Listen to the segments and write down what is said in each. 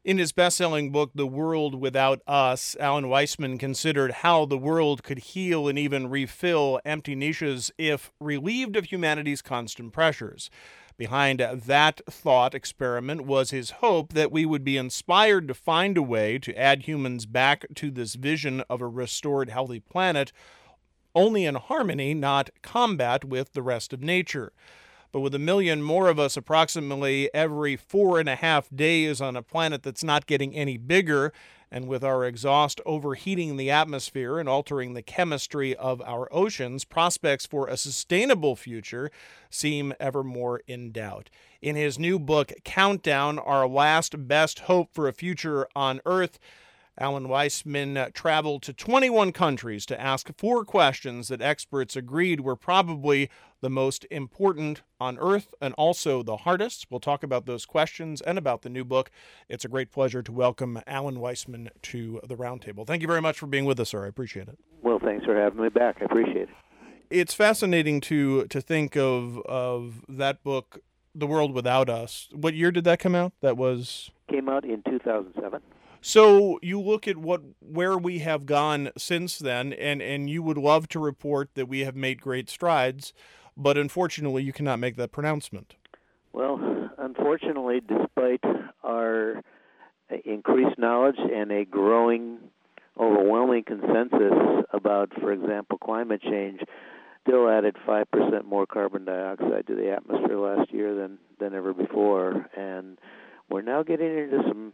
In his best-selling book, The World Without Us, Alan Weissman considered how the world could heal and even refill empty niches if relieved of humanity's constant pressures. Behind that thought experiment was his hope that we would be inspired to find a way to add humans back to this vision of a restored, healthy planet, only in harmony, not combat with the rest of nature. But with 1 million more of us approximately every 4.5 days on a planet that's not getting any bigger, and with our exhaust overheating the atmosphere and altering the chemistry of our oceans, prospects for a sustainable future seem ever more in doubt. In his new book, Countdown, Our Last Best Hope for a Future on Earth, Alan Weissman traveled to 21 countries to ask 4 questions that experts agreed were probably the most important on Earth and also the hardest. We'll talk about those questions and about the new book. It's a great pleasure to welcome Alan Weissman to the Roundtable. Thank you very much for being with us, sir. I appreciate it. Well, thanks for having me back. I appreciate it. It's fascinating to think of that book, The World Without Us. What year did that come out? Came out in 2007. So you look at where we have gone since then, and you would love to report that we have made great strides, but unfortunately you cannot make that pronouncement. Well, unfortunately, despite our increased knowledge and a growing, overwhelming consensus about, for example, climate change, still added 5% more carbon dioxide to the atmosphere last year than ever before, and we're now getting into some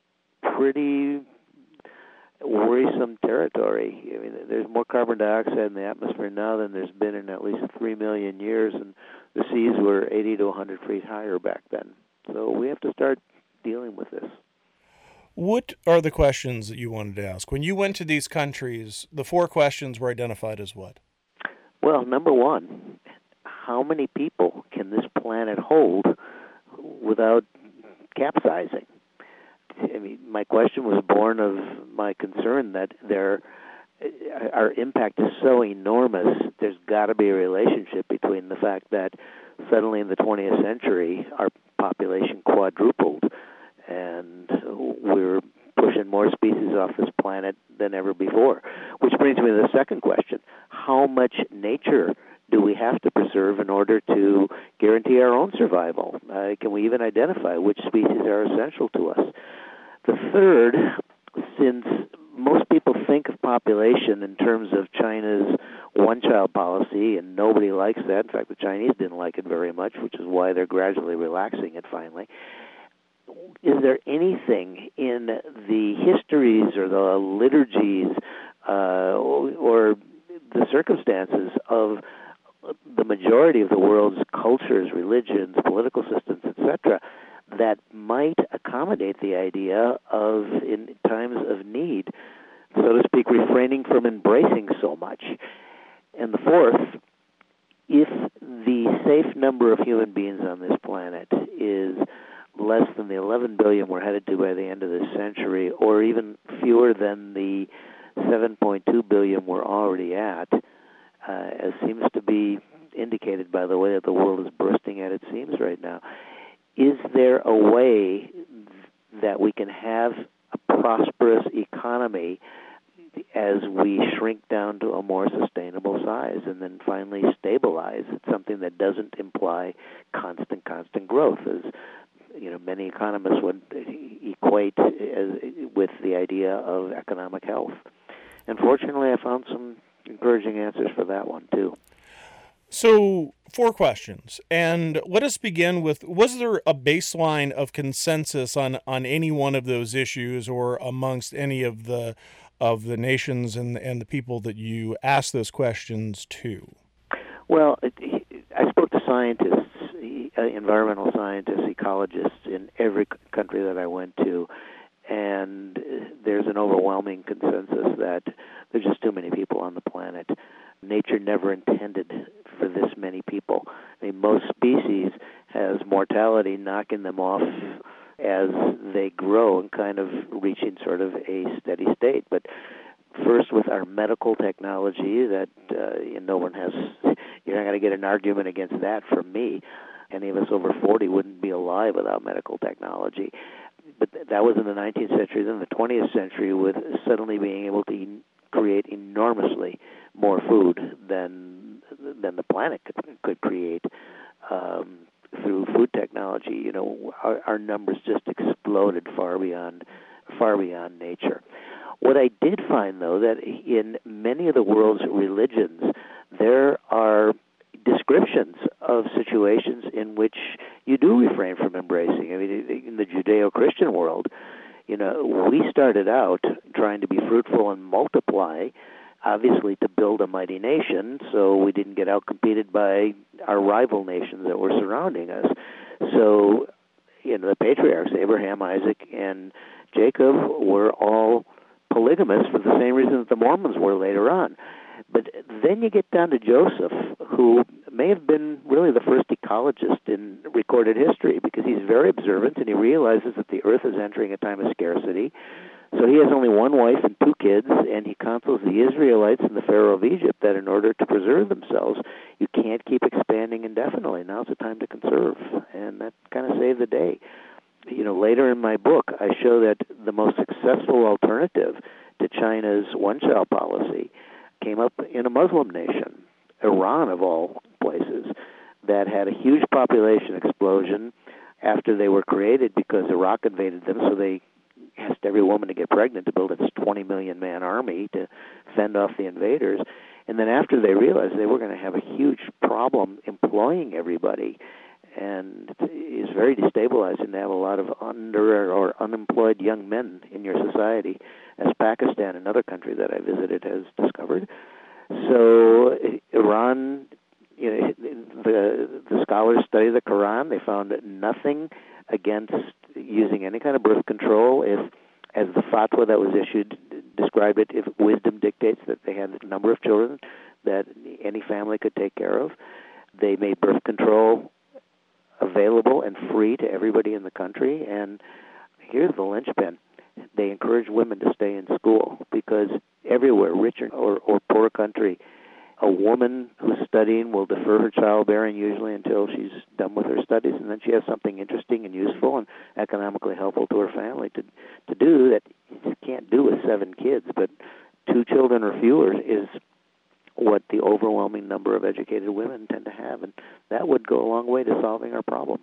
pretty worrisome territory. I mean, there's more carbon dioxide in the atmosphere now than there's been in at least 3 million years, and the seas were 80 to 100 feet higher back then. So we have to start dealing with this. What are the questions that you wanted to ask? When you went to these countries, the 4 questions were identified as what? Well, number one, how many people can this planet hold without capsizing? I mean, my question was born of my concern that our impact is so enormous, there's got to be a relationship between the fact that suddenly in the 20th century our population quadrupled and we're pushing more species off this planet than ever before. Which brings me to the second question. How much nature do we have to preserve in order to guarantee our own survival? Can we even identify which species are essential to us? The third, since most people think of population in terms of China's one-child policy, and nobody likes that. In fact, the Chinese didn't like it very much, which is why they're gradually relaxing it finally. Is there anything in the histories or the liturgies or the circumstances of the majority of the world's cultures, religions, political systems, etc., that might accommodate the idea of, in times of need, so to speak, refraining from embracing so much? And the fourth, if the safe number of human beings on this planet is less than the 11 billion we're headed to by the end of this century, or even fewer than the 7.2 billion we're already at, as seems to be indicated by the way that the world is bursting at its seams right now, is there a way that we can have a prosperous economy as we shrink down to a more sustainable size and then finally stabilize? It's something that doesn't imply constant growth, as many economists would equate with the idea of economic health. And fortunately, I found some encouraging answers for that one, too. So, 4 questions. And let us begin with, was there a baseline of consensus on any one of those issues or amongst any of the nations and the people that you asked those questions to? Well, I spoke to scientists, environmental scientists, ecologists in every country that I went to, and there's an overwhelming consensus that there's just too many people on the planet. Nature never intended for this many people. I mean, most species has mortality knocking them off as they grow and kind of reaching sort of a steady state. But first, with our medical technology, that no one has, you're not going to get an argument against that from me. Any of us over 40 wouldn't be alive without medical technology. but that was in the 19th century. Then the 20th century, with suddenly being able to create enormously more food than the planet could create through food technology. Our numbers just exploded far beyond nature. What I did find, though, that in many of the world's religions, there are descriptions of situations in which you do refrain from embracing. I mean, in the Judeo-Christian world, we started out trying to be fruitful and multiply, obviously to build a mighty nation, so we didn't get outcompeted by our rival nations that were surrounding us. So, the patriarchs, Abraham, Isaac, and Jacob, were all polygamous for the same reason that the Mormons were later on. But then you get down to Joseph, who may have been really the first ecologist in recorded history, because he's very observant and he realizes that the earth is entering a time of scarcity. So he has only one wife and 2 kids, and he counsels the Israelites and the Pharaoh of Egypt that in order to preserve themselves, you can't keep expanding indefinitely. Now's the time to conserve, and that kind of saved the day. Later in my book, I show that the most successful alternative to China's one-child policy came up in a Muslim nation, Iran of all places, that had a huge population explosion after they were created because Iraq invaded them, so they asked every woman to get pregnant to build its 20 million man army to fend off the invaders. And then after they realized they were going to have a huge problem employing everybody, and it's very destabilizing to have a lot of under or unemployed young men in your society, as Pakistan, another country that I visited, has discovered. So Iran, the scholars study the Quran. They found nothing against using any kind of birth control if, as the fatwa that was issued described it, if wisdom dictates that they had a number of children that any family could take care of. They made birth control available and free to everybody in the country. And here's the linchpin. They encourage women to stay in school, because everywhere, rich or poor country, a woman who's studying will defer her childbearing usually until she's done with her studies, and then she has something interesting and useful and economically helpful to her family to do that you can't do with 7 kids. But 2 children or fewer is what the overwhelming number of educated women tend to have, and that would go a long way to solving our problems.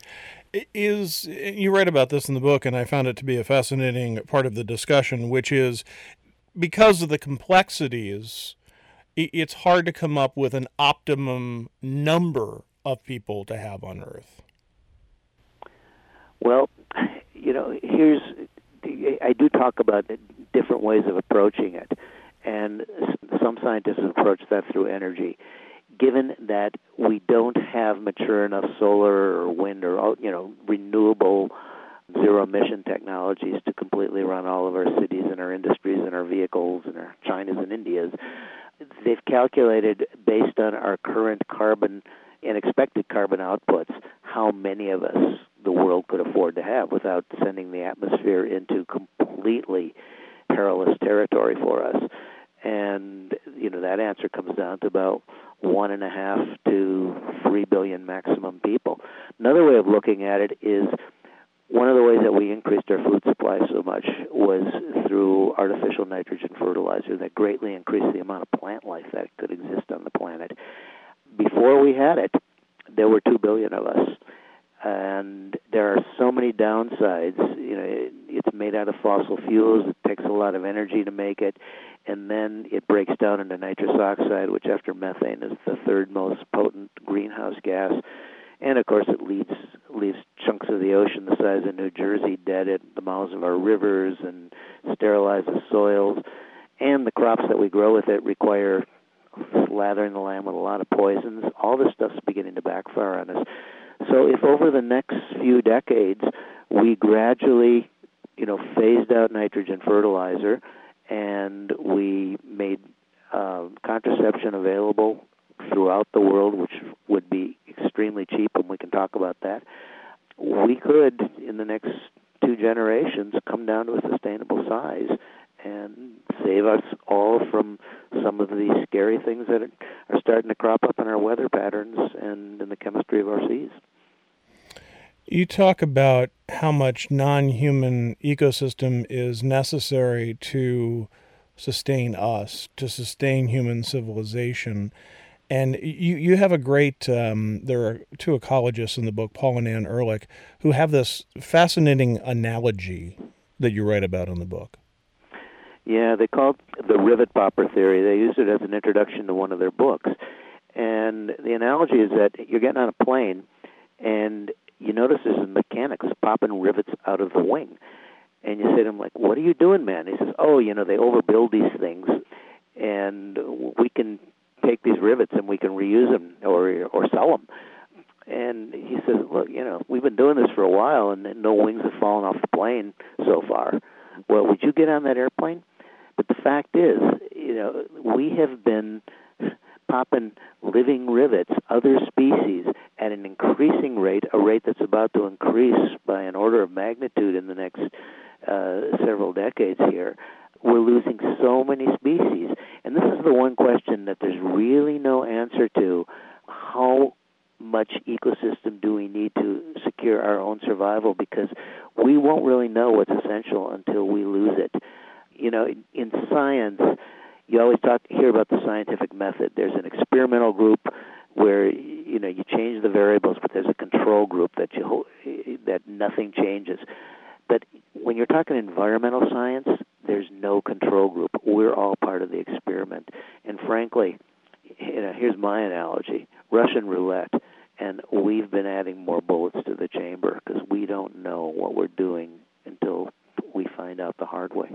You write about this in the book, and I found it to be a fascinating part of the discussion, which is because of the complexities, it's hard to come up with an optimum number of people to have on Earth. Well, I do talk about different ways of approaching it, and some scientists approach that through energy. Given that we don't have mature enough solar or wind or renewable zero-emission technologies to completely run all of our cities and our industries and our vehicles and our Chinas and Indias, they've calculated, based on our current carbon and expected carbon outputs, how many of us the world could afford to have without sending the atmosphere into completely perilous territory for us. And, that answer comes down to about 1.5 to 3 billion maximum people. Another way of looking at it is one of the ways that we increased our food supply so much was through artificial nitrogen fertilizer that greatly increased the amount of plant life that could exist on the planet. Before we had it, there were 2 billion of us. And there are so many downsides. It's made out of fossil fuels. It takes a lot of energy to make it. And then it breaks down into nitrous oxide, which after methane is the 3rd most potent greenhouse gas. And, of course, it leaves chunks of the ocean the size of New Jersey dead at the mouths of our rivers and sterilizes soils. And the crops that we grow with it require slathering the land with a lot of poisons. All this stuff's beginning to backfire on us. So if over the next few decades we gradually, phased out nitrogen fertilizer and we made contraception available throughout the world, which would be extremely cheap, and we can talk about that, we could, in the next 2 generations, come down to a sustainable size and save us all from some of these scary things that are starting to crop up in our weather patterns and in the chemistry of our seas. You talk about how much non-human ecosystem is necessary to sustain us, to sustain human civilization. And you have a great, there are two ecologists in the book, Paul and Ann Ehrlich, who have this fascinating analogy that you write about in the book. Yeah, they call it the rivet popper theory. They used it as an introduction to one of their books. And the analogy is that you're getting on a plane, and you notice there's a mechanic who's popping rivets out of the wing. And you say to him, like, what are you doing, man? He says, oh, they overbuild these things, and we can take these rivets and we can reuse them or sell them. And he says, look, we've been doing this for a while, and no wings have fallen off the plane so far. Well, would you get on that airplane? But the fact is, we have been popping living rivets, other species, at an increasing rate, a rate that's about to increase by an order of magnitude in the next several decades here. We're losing so many species. And this is the one question that there's really no answer to. How much ecosystem do we need to secure our own survival? Because we won't really know what's essential until we lose it. In science, you always hear about the scientific method. There's an experimental group where you change the variables, but there's a control group that nothing changes. But when you're talking environmental science, there's no control group. We're all part of the experiment. And frankly, here's my analogy: Russian roulette. And we've been adding more bullets to the chamber because we don't know what we're doing until we find out the hard way.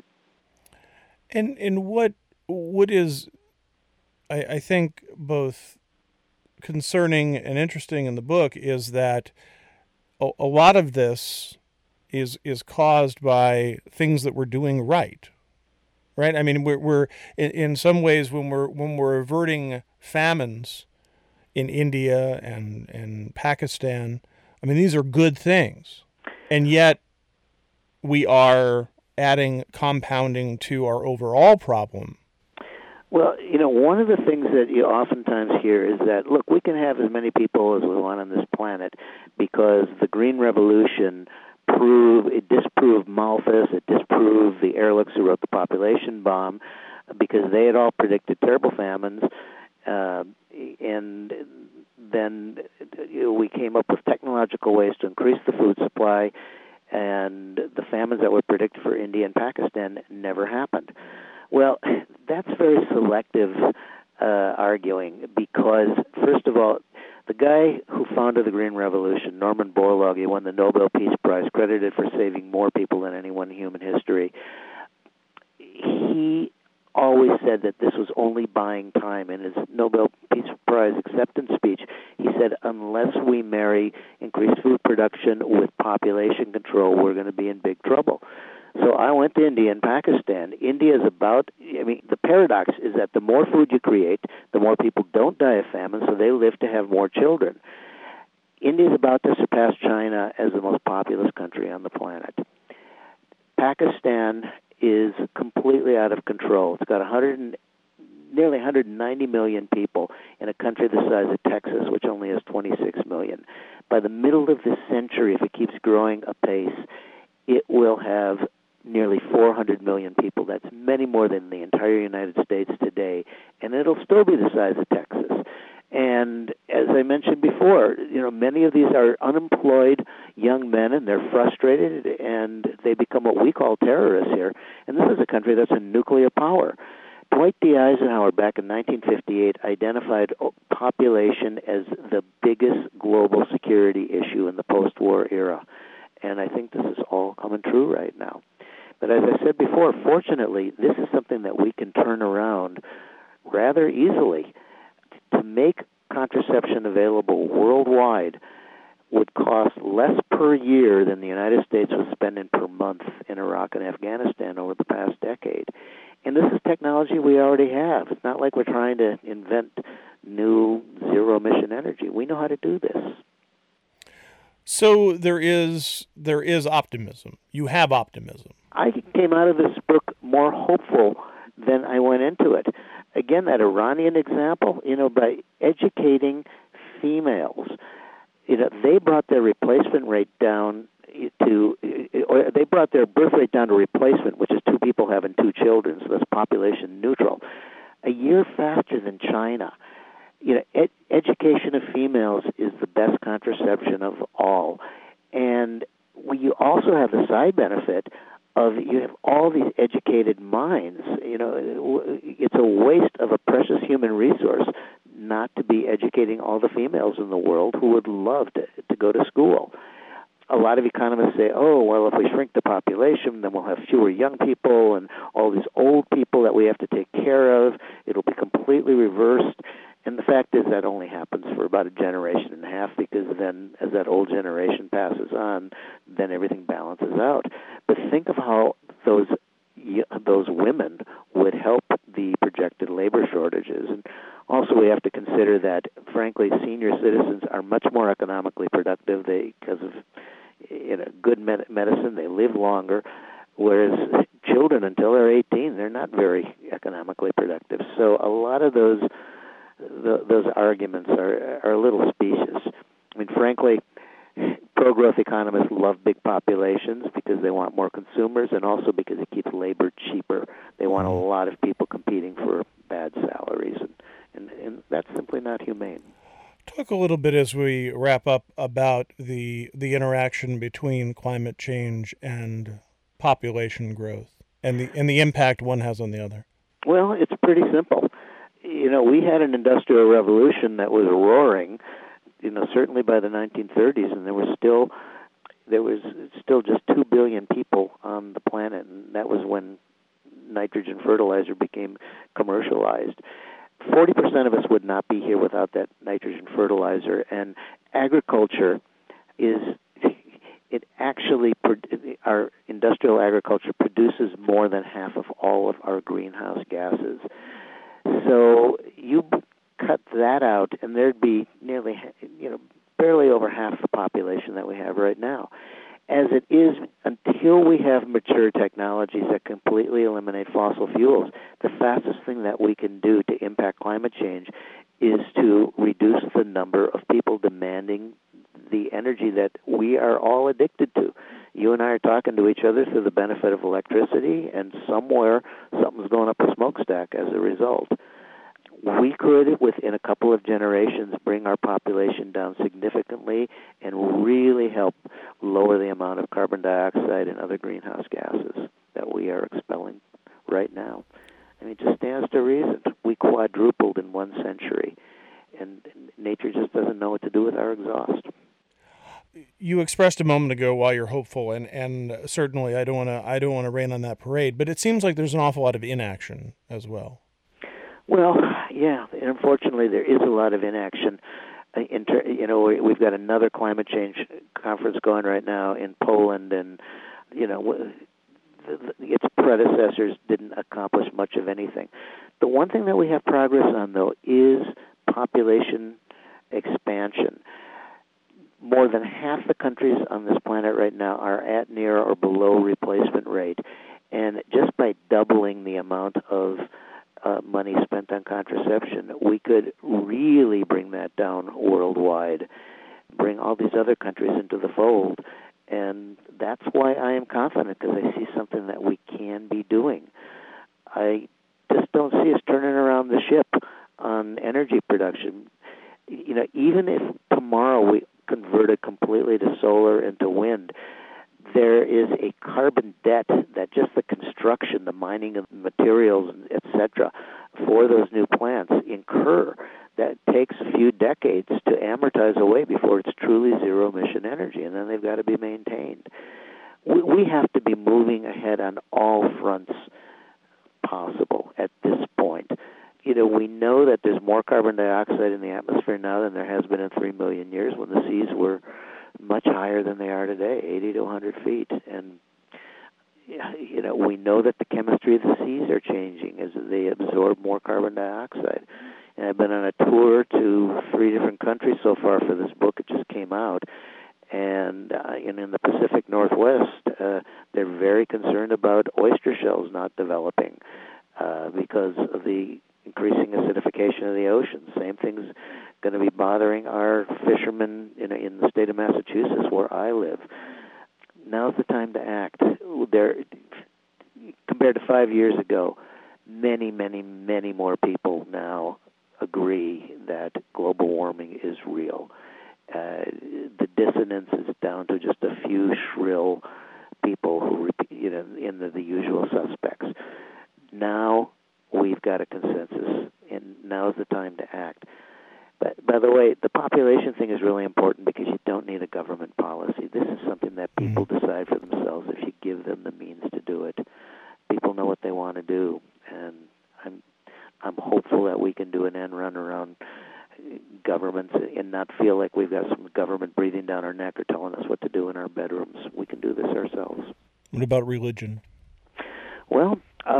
And what is, I think, both concerning and interesting in the book is that a lot of this is caused by things that we're doing right. Right? I mean, we're in some ways when we're averting famines in India and Pakistan, I mean, these are good things. And yet we are compounding to our overall problem. Well, one of the things that you oftentimes hear is that, look, we can have as many people as we want on this planet because the Green Revolution disproved Malthus, it disproved the Ehrlichs who wrote the population bomb, because they had all predicted terrible famines. And then we came up with technological ways to increase the food supply, and the famines that were predicted for India and Pakistan never happened. Well, that's very selective arguing because, first of all, the guy who founded the Green Revolution, Norman Borlaug, he won the Nobel Peace Prize, credited for saving more people than anyone in human history. He always said that this was only buying time. In his Nobel Peace Prize acceptance speech, he said, unless we marry increased food production with population control, we're going to be in big trouble. So I went to India and Pakistan. India is the paradox is that the more food you create, the more people don't die of famine, so they live to have more children. India is about to surpass China as the most populous country on the planet. Pakistan is completely out of control. It's got nearly 190 million people in a country the size of Texas, which only has 26 million. By the middle of this century, if it keeps growing apace, it will have nearly 400 million people. That's many more than the entire United States today, and it'll still be the size of Texas. And as I mentioned before, many of these are unemployed young men, and they're frustrated, and they become what we call terrorists here. And this is a country that's a nuclear power. Dwight D. Eisenhower, back in 1958, identified population as the biggest global security issue in the post-war era. And I think this is all coming true right now. But as I said before, fortunately, this is something that we can turn around rather easily. To make contraception available worldwide would cost less per year than the United States was spending per month in Iraq and Afghanistan over the past decade. And this is technology we already have. It's not like we're trying to invent new zero-emission energy. We know how to do this. So there is optimism. You have optimism. I came out of this book more hopeful than I went into it. Again, that Iranian example, by educating females, they brought their replacement rate down or they brought their birth rate down to replacement, which is two people having two children, so that's population neutral, a year faster than China. Education of females is the best contraception of all. And you also have the side benefit of you have all these educated minds. It's a waste of a precious human resource not to be educating all the females in the world who would love to go to school. A lot of economists say, oh, well, if we shrink the population, then we'll have fewer young people and all these old people that we have to take care of. It'll be completely reversed. And the fact is that only happens for about a generation and a half, because then as that old generation passes on, then everything balances out. But think of how those women would help the projected labor shortages. And also we have to consider that, frankly, senior citizens are much more economically productive because of good medicine. They live longer, whereas children, until they're 18, they're not very economically productive. So a lot of those arguments are a little specious. I mean, frankly, pro-growth economists love big populations because they want more consumers, and also because it keeps labor cheaper. They want a lot of people competing for bad salaries, and that's simply not humane. Talk a little bit as we wrap up about the interaction between climate change and population growth, and the impact one has on the other. Well, it's pretty simple. We had an industrial revolution that was roaring, certainly by the 1930s, and there was still just 2 billion people on the planet, and that was when nitrogen fertilizer became commercialized. 40% of us would not be here without that nitrogen fertilizer, and agriculture our industrial agriculture produces more than half of all of our greenhouse gases. So you cut that out, and there'd be nearly, barely over half the population that we have right now. As it is, until we have mature technologies that completely eliminate fossil fuels, the fastest thing that we can do to impact climate change is to reduce the number of people demanding the energy that we are all addicted to. You and I are talking to each other through the benefit of electricity, and somewhere something's going up a smokestack as a result. We could, within a couple of generations, bring our population down significantly and really help lower the amount of carbon dioxide and other greenhouse gases that we are expelling right now. I mean, it just stands to reason. We quadrupled in 1 century, and nature just doesn't know what to do with our exhaust. You expressed a moment ago why you're hopeful, and certainly I don't want to rain on that parade, but it seems like there's an awful lot of inaction as well. Well, yeah, and unfortunately there is a lot of inaction. We've got another climate change conference going right now in Poland, and its predecessors didn't accomplish much of anything. The one thing that we have progress on, though, is population expansion. More than half the countries on this planet right now are at, near, or below replacement rate, and just by doubling the amount of money spent on contraception, we could really bring that down worldwide, bring all these other countries into the fold. And that's why I am confident, because I see something that we can be doing. I just don't see us turning around the ship on energy production. Even if tomorrow we converted completely to solar and to wind, there is a carbon debt that just the construction, the mining of materials, etc., for those new plants incur that takes a few decades to amortize away before it's truly zero-emission energy, and then they've got to be maintained. We have to be moving ahead on all fronts possible at this point. We know that there's more carbon dioxide in the atmosphere now than there has been in 3 million years, when the seas were much higher than they are today, 80 to 100 feet. And, we know that the chemistry of the seas are changing as they absorb more carbon dioxide. And I've been on a tour to 3 different countries so far for this book. It just came out. And in the Pacific Northwest, they're very concerned about oyster shells not developing because of the increasing acidification of the ocean. Same thing's going to be bothering our fishermen in the state of Massachusetts, where I live. Now's the time to act. There, compared to 5 years ago, many, many, many more people now agree that global warming is real. The dissonance is down to just a few shrill people who repeat, in the usual suspects. Now we've got a consensus, and now's the time to act. But by the way, the population thing is really important because you don't need a government policy. This is something that people decide for themselves if you give them the means to do it. People know what they want to do, and I'm hopeful that we can do an end run around governments and not feel like we've got some government breathing down our neck or telling us what to do in our bedrooms. We can do this ourselves. What about religion? Well,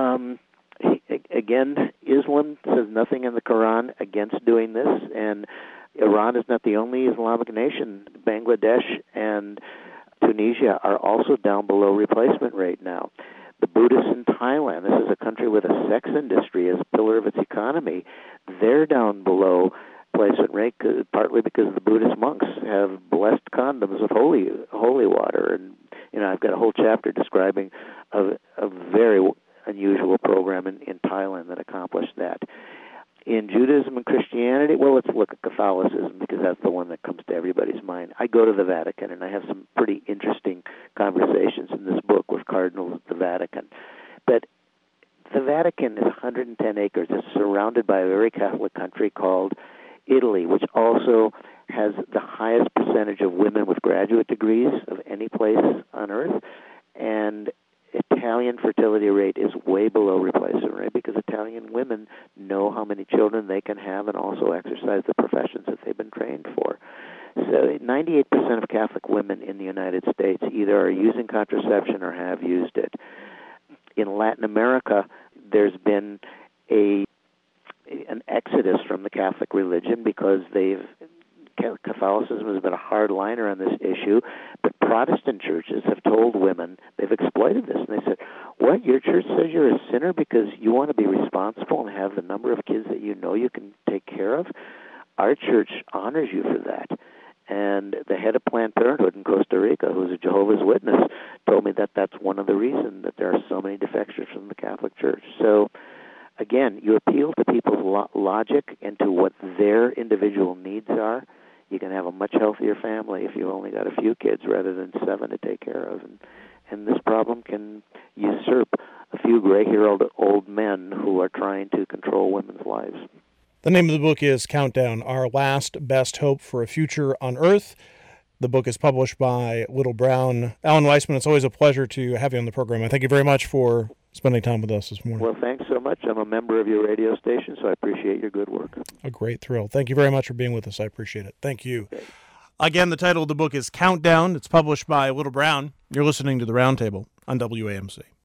again, Islam says nothing in the Quran against doing this, and Iran is not the only Islamic nation. Bangladesh and Tunisia are also down below replacement rate now. The Buddhists in Thailand, this is a country with a sex industry as a pillar of its economy, they're down below replacement rate, partly because the Buddhist monks have blessed condoms with holy water. And I've got a whole chapter describing a very unusual program in Thailand that accomplished that. In Judaism and Christianity, well, let's look at Catholicism because that's the one that comes to everybody's mind. I go to the Vatican, and I have some pretty interesting conversations in this book with cardinals at the Vatican. But the Vatican is 110 acres. It's surrounded by a very Catholic country called Italy, which also has the highest percentage of women with graduate degrees of any place on earth. And Italian fertility rate is way below replacement rate because Italian women know how many children they can have and also exercise the professions that they've been trained for. So 98% of Catholic women in the United States either are using contraception or have used it. In Latin America, there's been an exodus from the Catholic religion because Catholicism has been a hard liner on this issue, but Protestant churches have told women, they've exploited this, and they said, what, your church says you're a sinner because you want to be responsible and have the number of kids that you know you can take care of? Our church honors you for that. And the head of Planned Parenthood in Costa Rica, who's a Jehovah's Witness, told me that that's one of the reasons that there are so many defections from the Catholic Church. So, again, you appeal to people's logic and to what their individual needs are. You can have a much healthier family if you only got a few kids rather than 7 to take care of. And this problem can usurp a few gray-haired old men who are trying to control women's lives. The name of the book is Countdown, Our Last Best Hope for a Future on Earth. The book is published by Little Brown. Alan Weisman, it's always a pleasure to have you on the program. I thank you very much for spending time with us this morning. Well, thanks so much. I'm a member of your radio station, so I appreciate your good work. A great thrill. Thank you very much for being with us. I appreciate it. Thank you. Okay. Again, the title of the book is Countdown. It's published by Little Brown. You're listening to The Roundtable on WAMC.